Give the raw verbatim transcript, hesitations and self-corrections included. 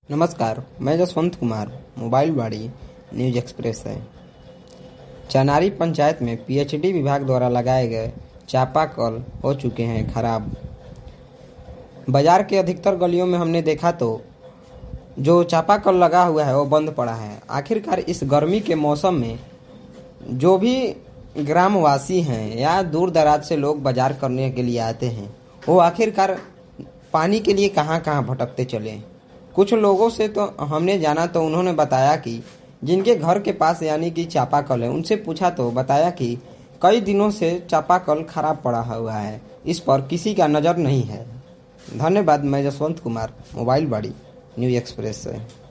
नमस्कार, मैं जसवंत कुमार। मोबाइल बाड़ी न्यूज एक्सप्रेस है। चनारी पंचायत में पीएचडी विभाग द्वारा लगाए गए चापाकल हो चुके हैं खराब। बाजार के अधिकतर गलियों में हमने देखा तो जो चापाकल लगा हुआ है वो बंद पड़ा है। आखिरकार इस गर्मी के मौसम में जो भी ग्रामवासी हैं या दूर दराज से लोग बाजार करने के लिए आते हैं, वो आखिरकार पानी के लिए कहां कहां भटकते चले। कुछ लोगों से तो हमने जाना तो उन्होंने बताया कि जिनके घर के पास यानी कि चापाकल है, उनसे पूछा तो बताया कि कई दिनों से चापाकल खराब पड़ा हुआ है, इस पर किसी का नज़र नहीं है। धन्यवाद। मैं जसवंत कुमार, मोबाइल बाड़ी न्यूज एक्सप्रेस से।